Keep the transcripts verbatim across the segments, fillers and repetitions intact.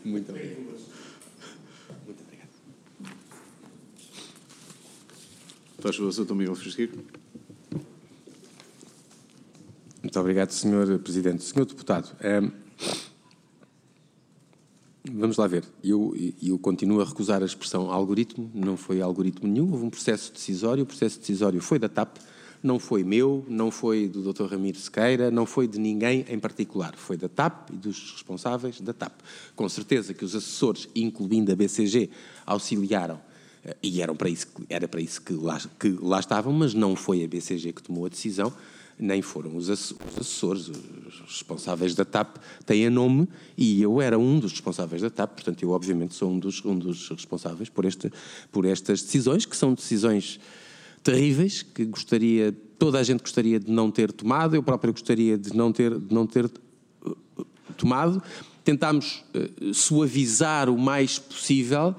Muito obrigado. Muito obrigado. Faz favor, doutor Miguel Frasqueiro. Muito obrigado, senhor Presidente. senhor Deputado, é, vamos lá ver. Eu, eu continuo a recusar a expressão algoritmo. Não foi algoritmo nenhum. Houve um processo decisório. O processo decisório foi da T A P. Não foi meu, não foi do doutor Ramiro Sequeira, não foi de ninguém em particular. Foi da T A P e dos responsáveis da T A P. Com certeza que os assessores, incluindo a B C G, auxiliaram, e eram para isso, era para isso que lá, que lá estavam, mas não foi a B C G que tomou a decisão, nem foram os assessores, os responsáveis da T A P têm a nome, e eu era um dos responsáveis da T A P, portanto eu obviamente sou um dos, um dos responsáveis por, este, por estas decisões, que são decisões terríveis, que gostaria, toda a gente gostaria de não ter tomado, eu próprio gostaria de não ter, de não ter uh, tomado. Tentámos uh, suavizar o mais possível,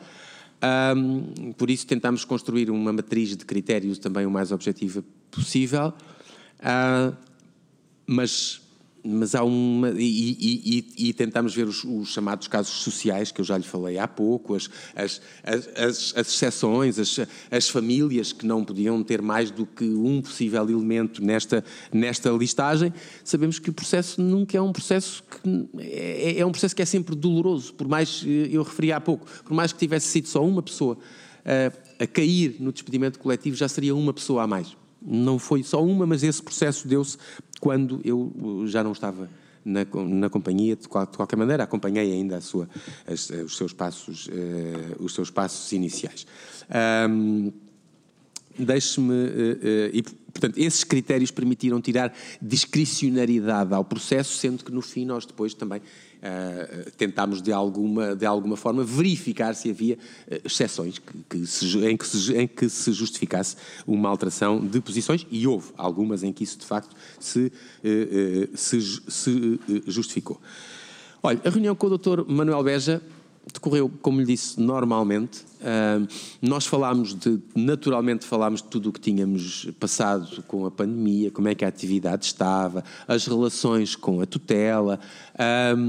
um, por isso tentámos construir uma matriz de critérios também o mais objetiva possível, uh, mas, mas há uma... E, e, e, e tentámos ver os, os chamados casos sociais, que eu já lhe falei há pouco, as, as, as, as, as exceções, as, as famílias que não podiam ter mais do que um possível elemento nesta, nesta listagem. Sabemos que o processo nunca é um processo que... É, é um processo que é sempre doloroso, por mais, eu referi há pouco, por mais que tivesse sido só uma pessoa a, a cair no despedimento coletivo, já seria uma pessoa a mais. Não foi só uma, mas esse processo deu-se quando eu já não estava na, na companhia. De, qual, de qualquer maneira, acompanhei ainda a sua, as, os, seus passos, uh, os seus passos iniciais. Um, Deixe-me... Uh, uh, e, portanto, esses critérios permitiram tirar discricionariedade ao processo, sendo que no fim nós depois também uh, tentámos de alguma, de alguma forma verificar se havia uh, exceções que, que se, em, que se, em que se justificasse uma alteração de posições, e houve algumas em que isso de facto se, uh, uh, se, se uh, justificou. Olha, a reunião com o doutor Manuel Beja decorreu, como lhe disse, normalmente. Uh, nós falámos de, naturalmente falámos de tudo o que tínhamos passado com a pandemia, como é que a atividade estava, as relações com a tutela, uh,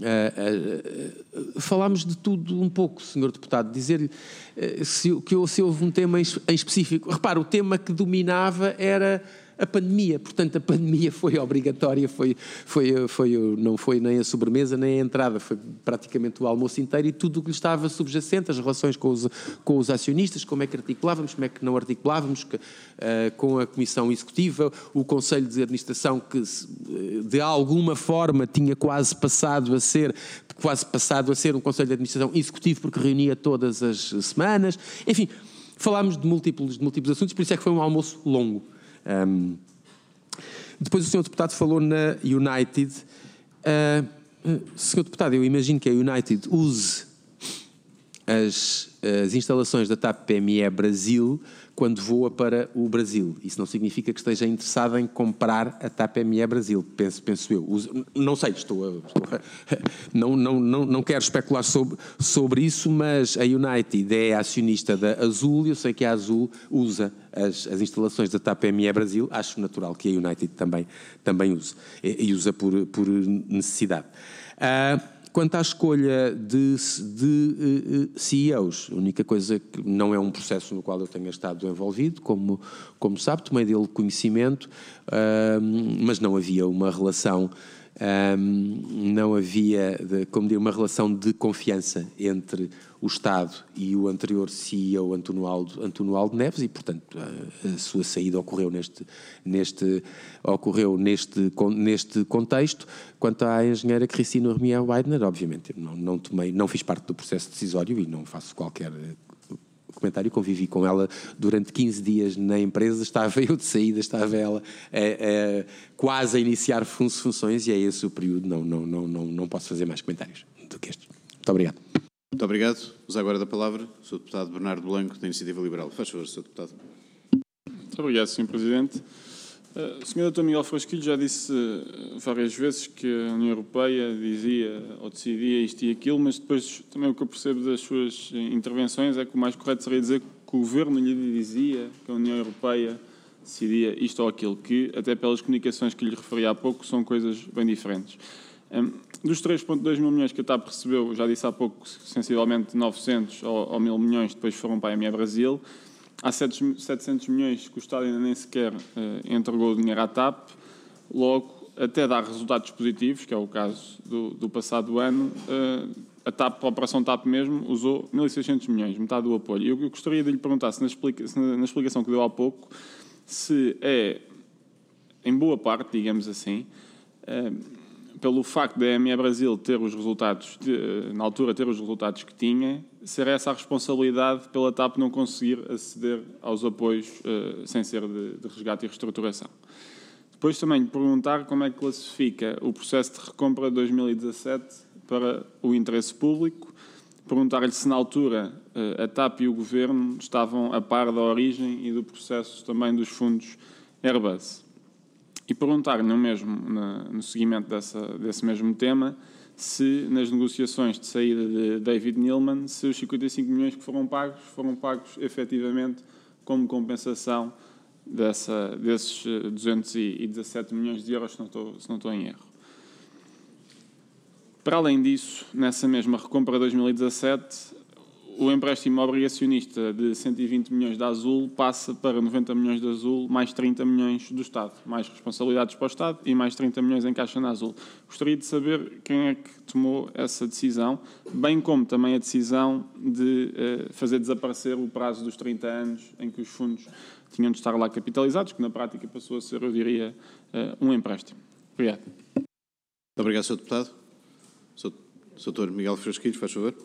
uh, uh, falámos de tudo um pouco, senhor Deputado, dizer-lhe uh, se, que se houve um tema em, em específico. Repara, o tema que dominava era a pandemia, portanto a pandemia foi obrigatória, foi, foi, foi, não foi nem a sobremesa nem a entrada, foi praticamente o almoço inteiro, e tudo o que lhe estava subjacente, as relações com os, com os acionistas, como é que articulávamos, como é que não articulávamos, que, uh, com a Comissão Executiva, o Conselho de Administração que de alguma forma tinha quase passado a ser, quase passado a ser um Conselho de Administração executivo porque reunia todas as semanas, enfim, falámos de múltiplos, de múltiplos assuntos, por isso é que foi um almoço longo. Um, depois o senhor Deputado falou na United. Uh, senhor Deputado, eu imagino que a United use as, as instalações da T A P P M E Brasil quando voa para o Brasil. Isso não significa que esteja interessado em comprar a T A P P M E Brasil, penso, penso eu. Não sei, estou, a, estou a, não, não, não, não quero especular sobre, sobre isso, mas a United é a acionista da Azul, e eu sei que a Azul usa as, as instalações da T A P P M E Brasil, acho natural que a United também, também use, e, e usa por, por necessidade. Uh, Quanto à escolha de, de uh, C E Os, a única coisa que não é um processo no qual eu tenha estado envolvido, como, como sabe, tomei dele conhecimento, uh, mas não havia uma relação, uh, não havia, de, como dizer, uma relação de confiança entre o Estado e o anterior C E O, António Aldo, António Aldo Neves, e, portanto, a, a sua saída ocorreu neste, neste, ocorreu neste, neste contexto. Quanto à engenheira Cristina Romier Weidner, obviamente, eu não, não, tomei, não fiz parte do processo decisório e não faço qualquer comentário. Convivi com ela durante quinze dias na empresa, estava eu de saída, estava ela a, a, quase a iniciar funções, e é esse o período. Não, não, não, não, não posso fazer mais comentários do que estes. Muito obrigado. Muito obrigado. Uso agora da palavra o senhor Deputado Bernardo Blanco, da Iniciativa Liberal. Faz favor, senhor Deputado. Muito obrigado, senhor Presidente. Uh, o senhor doutor Miguel Frasquilho já disse uh, várias vezes que a União Europeia dizia ou decidia isto e aquilo, mas depois também o que eu percebo das suas intervenções é que o mais correto seria dizer que o Governo lhe dizia que a União Europeia decidia isto ou aquilo, que até pelas comunicações que lhe referi há pouco são coisas bem diferentes. Dos três vírgula dois mil milhões que a TAP recebeu, já disse há pouco, sensivelmente novecentos ou, ou mil milhões depois foram para a M E Brasil. Há setecentos milhões que o Estado ainda nem sequer uh, entregou o dinheiro à TAP. Logo, até dar resultados positivos, que é o caso do, do passado ano, uh, a TAP, a operação TAP mesmo, usou mil e seiscentos milhões, metade do apoio. Eu, eu gostaria de lhe perguntar, se na, explica, se na, na explicação que deu há pouco, se é, em boa parte, digamos assim, uh, pelo facto da M E Brasil ter os resultados, de, na altura ter os resultados que tinha, ser essa a responsabilidade pela TAP não conseguir aceder aos apoios uh, sem ser de, de resgate e reestruturação. Depois também lhe perguntar como é que classifica o processo de recompra de dois mil e dezassete para o interesse público, perguntar-lhe se na altura uh, a TAP e o Governo estavam a par da origem e do processo também dos fundos Airbus. E perguntar-lhe no mesmo, no seguimento dessa, desse mesmo tema, se nas negociações de saída de David Neeleman, se os cinquenta e cinco milhões que foram pagos, foram pagos efetivamente como compensação dessa, desses duzentos e dezassete milhões de euros, se não estou, se não estou em erro. Para além disso, nessa mesma recompra de dois mil e dezassete, o empréstimo obrigacionista de cento e vinte milhões da Azul passa para noventa milhões da Azul, mais trinta milhões do Estado. Mais responsabilidades para o Estado e mais trinta milhões em caixa na Azul. Gostaria de saber quem é que tomou essa decisão, bem como também a decisão de eh, fazer desaparecer o prazo dos trinta anos em que os fundos tinham de estar lá capitalizados, que na prática passou a ser, eu diria, eh, um empréstimo. Obrigado. Muito obrigado, senhor Deputado. doutor Miguel Frasquilho, faz favor.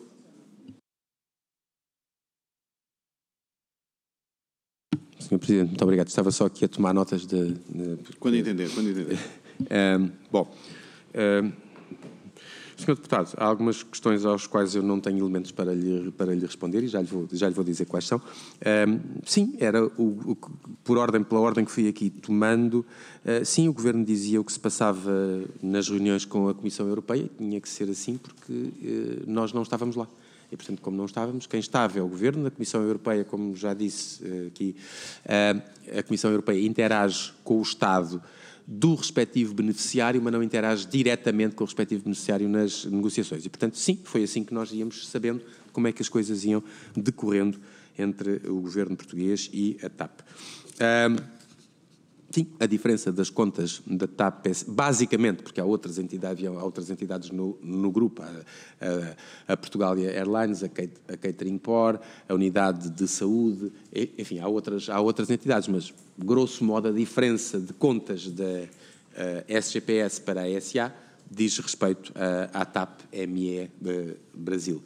senhor Presidente, muito obrigado. Estava só aqui a tomar notas de... de... Quando entender, quando entender. um, bom, um, senhor Deputado, há algumas questões aos quais eu não tenho elementos para lhe, para lhe responder e já lhe vou, já lhe vou dizer quais são. Um, sim, era o, o, por ordem, pela ordem que fui aqui tomando, uh, sim, o Governo dizia o que se passava nas reuniões com a Comissão Europeia, tinha que ser assim porque uh, nós não estávamos lá. E, portanto, como não estávamos, quem estava é o Governo. A Comissão Europeia, como já disse aqui, a Comissão Europeia interage com o Estado do respectivo beneficiário, mas não interage diretamente com o respectivo beneficiário nas negociações. E, portanto, sim, foi assim que nós íamos sabendo como é que as coisas iam decorrendo entre o Governo português e a TAP. Um, Sim, a diferença das contas da TAP, basicamente, porque há outras entidades, há outras entidades no, no grupo, a, a, a Portugalia Airlines, a, Kate, a Catering Por, a Unidade de Saúde, enfim, há outras, há outras entidades, mas, grosso modo, a diferença de contas da S G P S para a S A diz respeito à TAP M E Brasil.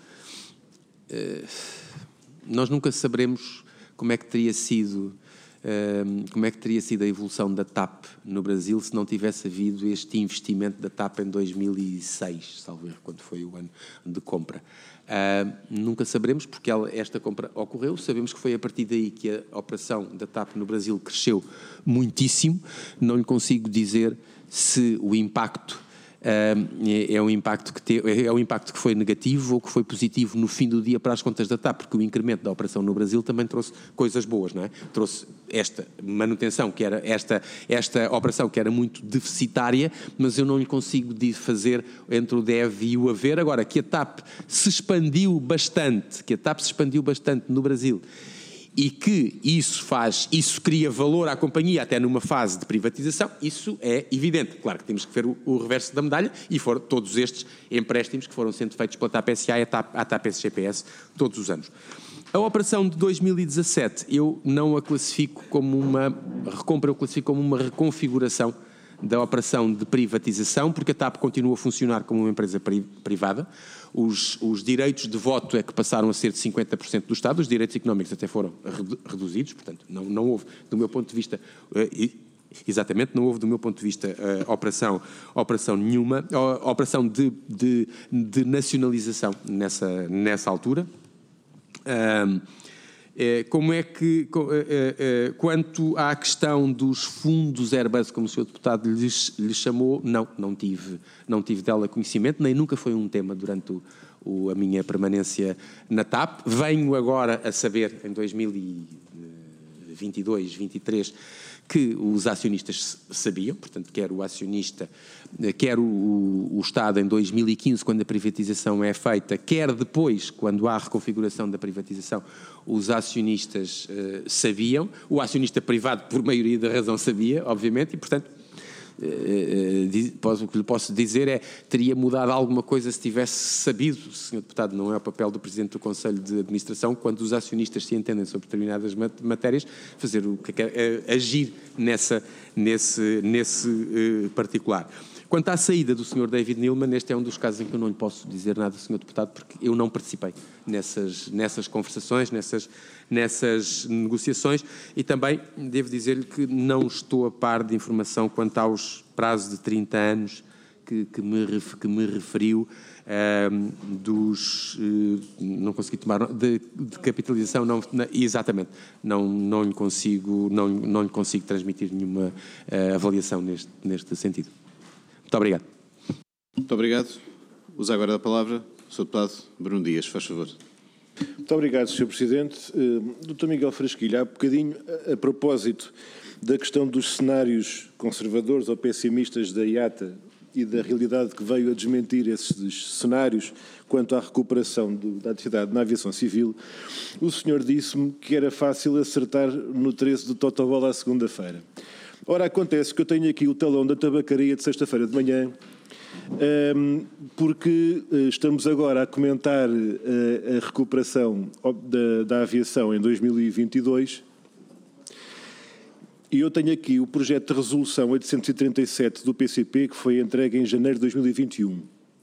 Nós nunca saberemos como é que teria sido... como é que teria sido a evolução da TAP no Brasil se não tivesse havido este investimento da TAP em dois mil e seis, salvo erro, quando foi o ano de compra. Uh, nunca saberemos, porque ela, esta compra ocorreu. Sabemos que foi a partir daí que a operação da TAP no Brasil cresceu muitíssimo. Não lhe consigo dizer se o impacto Uh, é, um impacto que te, é um impacto que foi negativo ou que foi positivo no fim do dia para as contas da TAP, porque o incremento da operação no Brasil também trouxe coisas boas, não é? Trouxe esta manutenção, que era esta, esta operação que era muito deficitária, mas eu não lhe consigo fazer entre o deve e o haver. Agora, que a TAP se expandiu bastante, que a TAP se expandiu bastante no Brasil, e que isso faz, isso cria valor à companhia até numa fase de privatização, isso é evidente. Claro que temos que ver o, o reverso da medalha, e foram todos estes empréstimos que foram sendo feitos pela TAP S A e a TAP, a TAP S G P S todos os anos. A operação de dois mil e dezassete eu não a classifico como uma recompra, eu classifico como uma reconfiguração da operação de privatização, porque a TAP continua a funcionar como uma empresa privada. Os, os direitos de voto é que passaram a ser de cinquenta por cento do Estado, os direitos económicos até foram reduzidos, portanto, não, não houve, do meu ponto de vista, uh, exatamente, não houve, do meu ponto de vista, uh, operação, operação nenhuma, uh, operação de, de, de nacionalização nessa, nessa altura. Um, Como é que, quanto à questão dos fundos Airbus, como o senhor Deputado lhes, lhes chamou, não, não tive, não tive dela conhecimento, nem nunca foi um tema durante o, o, a minha permanência na TAP. Venho agora a saber, em dois mil e vinte e dois, vinte e três, que os acionistas sabiam, portanto, quer o acionista, quer o, o Estado em dois mil e quinze, quando a privatização é feita, quer depois, quando há a reconfiguração da privatização, os acionistas uh, sabiam, o acionista privado, por maioria da razão, sabia, obviamente, e, portanto, Uh, o que lhe posso dizer é teria mudado alguma coisa se tivesse sabido, senhor Deputado, não é o papel do Presidente do Conselho de Administração, quando os acionistas se entendem sobre determinadas matérias, fazer o que é, agir nessa, nesse, nesse uh, particular. Quanto à saída do senhor David Neeleman, este é um dos casos em que eu não lhe posso dizer nada, senhor Deputado, porque eu não participei nessas, nessas conversações, nessas, nessas negociações, e também devo dizer-lhe que não estou a par de informação quanto aos prazos de trinta anos que, que, me, que me referiu um, dos... Uh, não consegui tomar... De, de capitalização, não, na, exatamente, não, não, lhe consigo, não, não lhe consigo transmitir nenhuma uh, avaliação neste, neste sentido. Muito obrigado. Muito obrigado. Usa agora a palavra o senhor Deputado Bruno Dias, faz favor. Muito obrigado, senhor Presidente. Uh, doutor Miguel Frasquilho, há bocadinho, a, a propósito da questão dos cenários conservadores ou pessimistas da I A T A e da realidade que veio a desmentir esses cenários quanto à recuperação do, da atividade na aviação civil, o senhor disse-me que era fácil acertar no treze do Totobola à segunda-feira. Ora, acontece que eu tenho aqui o talão da tabacaria de sexta-feira de manhã, porque estamos agora a comentar a recuperação da, da aviação em dois mil e vinte e dois, e eu tenho aqui o projeto de resolução oitocentos e trinta e sete do P C P, que foi entregue em janeiro de dois mil e vinte e um.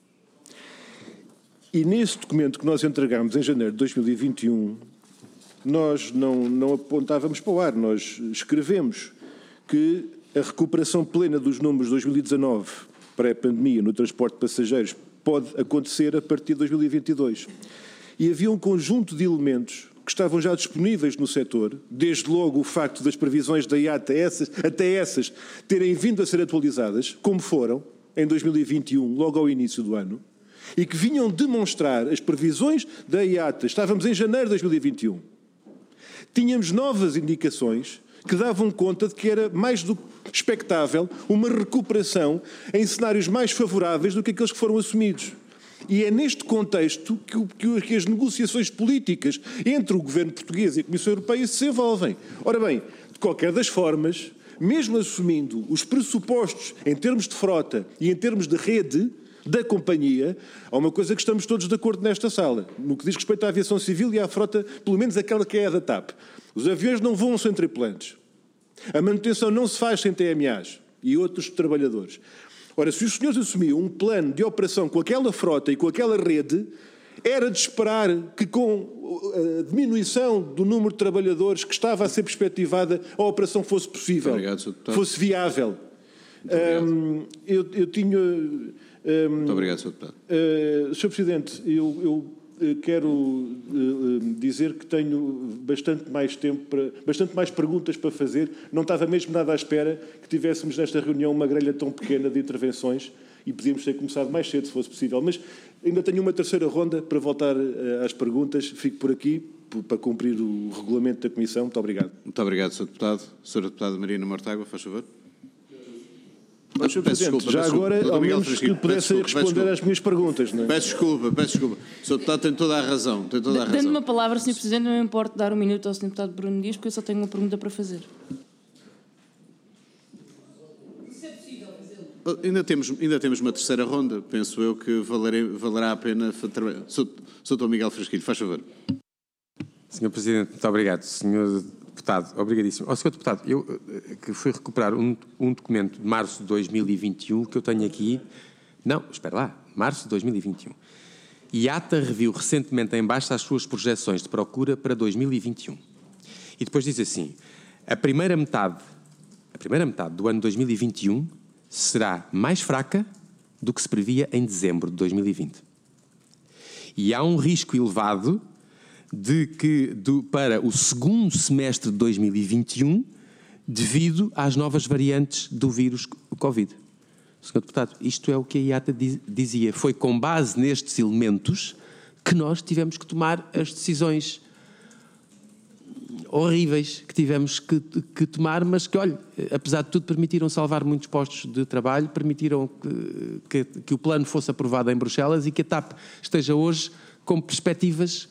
E nesse documento que nós entregamos em janeiro de dois mil e vinte e um, nós não, não apontávamos para o ar, nós escrevemos que a recuperação plena dos números de dois mil e dezanove, pré-pandemia, no transporte de passageiros, pode acontecer a partir de dois mil e vinte e dois. E havia um conjunto de elementos que estavam já disponíveis no setor, desde logo o facto das previsões da I A T A, essas, até essas, terem vindo a ser atualizadas, como foram, em dois mil e vinte e um, logo ao início do ano, e que vinham demonstrar as previsões da I A T A. Estávamos em janeiro de dois mil e vinte e um. Tínhamos novas indicações que davam conta de que era mais do que expectável uma recuperação em cenários mais favoráveis do que aqueles que foram assumidos. E é neste contexto que, o, que as negociações políticas entre o governo português e a Comissão Europeia se envolvem. Ora bem, de qualquer das formas, mesmo assumindo os pressupostos em termos de frota e em termos de rede da companhia, há uma coisa que estamos todos de acordo nesta sala, no que diz respeito à aviação civil e à frota, pelo menos aquela que é a da TAP. Os aviões não voam sem tripulantes. A manutenção não se faz sem T M As e outros trabalhadores. Ora, se os senhores assumiam um plano de operação com aquela frota e com aquela rede, era de esperar que com a diminuição do número de trabalhadores que estava a ser perspectivada, a operação fosse possível, obrigado, fosse viável. Um, eu, eu tinha... Um, Muito obrigado, senhor Deputado. Uh, senhor Presidente, eu, eu quero uh, dizer que tenho bastante mais tempo, para, bastante mais perguntas para fazer. Não estava mesmo nada à espera que tivéssemos nesta reunião uma grelha tão pequena de intervenções e podíamos ter começado mais cedo, se fosse possível. Mas ainda tenho uma terceira ronda para voltar uh, às perguntas. Fico por aqui para cumprir o regulamento da Comissão. Muito obrigado. Muito obrigado, senhor Deputado. senhora Deputada Marina Mortágua, faz favor. Mas, senhor Presidente, desculpa, já agora, desculpa, ao menos que pudesse responder às minhas perguntas. Não é? Peço desculpa, peço desculpa. O senhor Deputado tem toda a razão. Tem toda a razão. Dando uma palavra, senhor Presidente, não me importa dar um minuto ao senhor Deputado Bruno Dias, porque eu só tenho uma pergunta para fazer. Isso é possível fazê-lo? Ainda temos, ainda temos uma terceira ronda. Penso eu que valerei, valerá a pena trabalhar. senhor Doutor Miguel Frasquilho, faz favor. senhor Presidente, muito obrigado. senhor Deputado, obrigadíssimo. Ó, senhor Deputado, eu que fui recuperar um, um documento de março de dois mil e vinte e um que eu tenho aqui. Não, espera lá, março de dois mil e vinte e um. I A T A reviu recentemente em baixo as suas projeções de procura para dois mil e vinte e um. E depois diz assim: a primeira metade, a primeira metade do ano dois mil e vinte e um será mais fraca do que se previa em dezembro de dois mil e vinte. E há um risco elevado de que do, para o segundo semestre de dois mil e vinte e um, devido às novas variantes do vírus Covid. senhor Deputado, isto é o que a I A T A diz, dizia. Foi com base nestes elementos que nós tivemos que tomar as decisões horríveis que tivemos que, que tomar, mas que, olha, apesar de tudo, permitiram salvar muitos postos de trabalho, permitiram que, que, que o plano fosse aprovado em Bruxelas e que a TAP esteja hoje com perspectivas